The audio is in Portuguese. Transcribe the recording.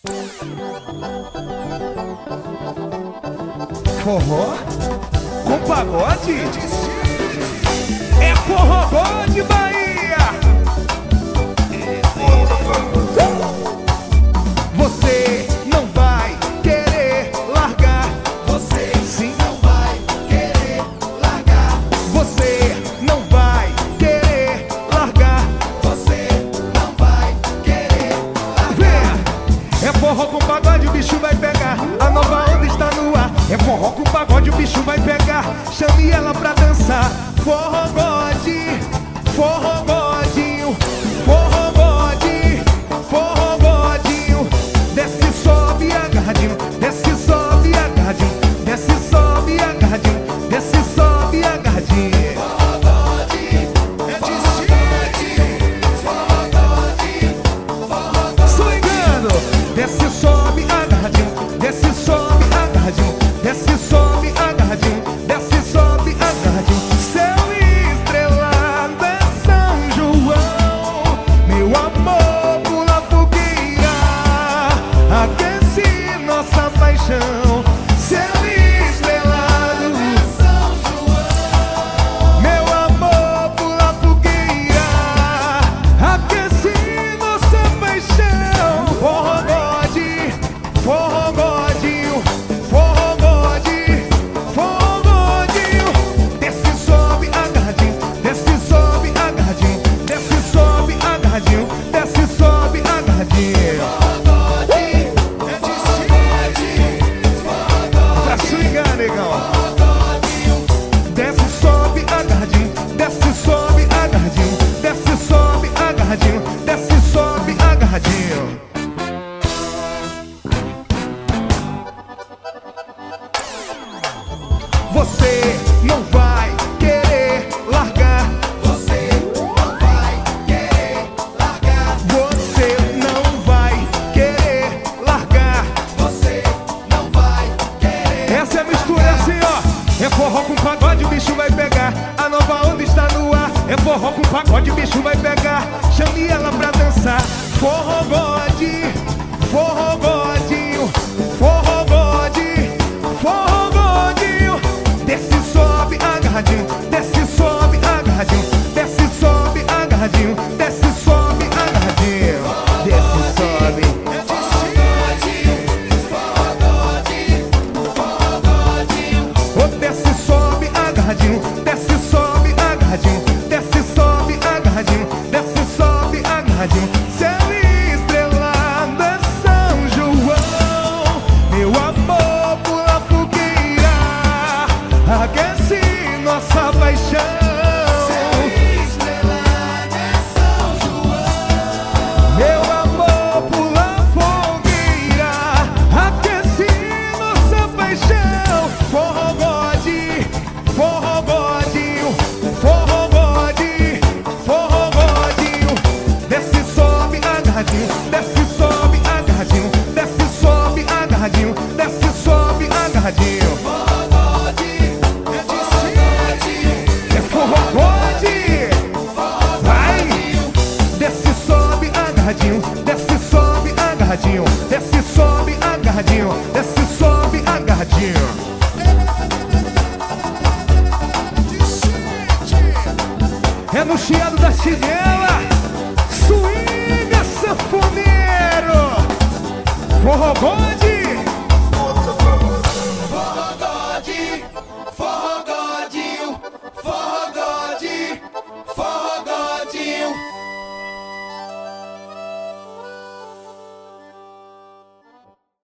Forró com pagode é forró de Bahia. Você não vai querer largar. Você sim não vai querer largar. Você não vai querer largar. Você não vai querer largar. É forró com pagode, o bicho vai pegar. A nova onda está no ar. É forró com pagode, o bicho vai pegar. Chame ela pra dançar. Forró gode, forró godinho, forró gode, forró godinho. Desce, sobe, agarradinho. Desce, sobe, agarradinho. Desce, sobe, agarradinho. Desce, sobe, agarradinho. Forró gode, é de gente. Forró gode, forró gode. Swingando. Desce, sobe, agarradinho. Desce, sobe, agarradinho. Desce, sobe, agarradinho. Desce, sobe, agarradinho. Céu estrelado é São João. Meu amor, pula fogueira. Aquece nossa paixão. Céu estrelado É São João. meu amor, pula fogueira. Aquece nossa paixão. Forró gode, forró godinho. Forró gode, forró godinho. Desce, sobe, agarradinho. Desce, sobe, agarradinho. Desce, sobe, agarradinho. Desce, sobe, agarradinho. Forró gode, é de gente. Forró gode, Pra swingar, negão. forró godinho. Desce, sobe, agarradinho. Desce, sobe, agarradinho. Desce, sobe, agarradinho. Desce, sobe, agarradinho. Você não vai querer largar. Você não vai querer largar. Você não vai querer largar. Você não vai querer. Essa é a mistura, é assim, ó. É forró com pagode, o bicho vai pegar. A nova onda está no ar. É forró com pagode, o bicho vai pegar. Chame ela pra dançar. Forró gode, forró godinho. Forró gode, forró godinho. Desce, sobe, agarradinho. Desce, sobe, agarradinho. Desce, sobe, agarradinho. Desce, sobe, agarradinho. Desce, sobe. É de gente. Forró gode, forró godinho. Oh, desce, sobe, agarradinho. Desce, sobe, agarradinho. Desce, sobe, agarradinho. Desce, sobe, agarradinho. Céu estrelado é São João. Meu amor, pula fogueira. Aquece nossa paixão. Estrelada é São João. Meu amor, pula fogueira. Aquece nossa paixão. Forró gode, forró godinho. Forró gode, forró godinho. Desce, sobe, agarradinho. Desce, sobe, agarradinho. Desce, sobe, agarradinho. Desce, sobe, agarradinho. Forró gode, é de gente. É forró gode. Forró Vai! godinho. Desce, sobe, agarradinho. Desce, sobe, agarradinho. Desce, sobe, agarradinho. Desce, sobe, agarradinho. É no chiado da chilena.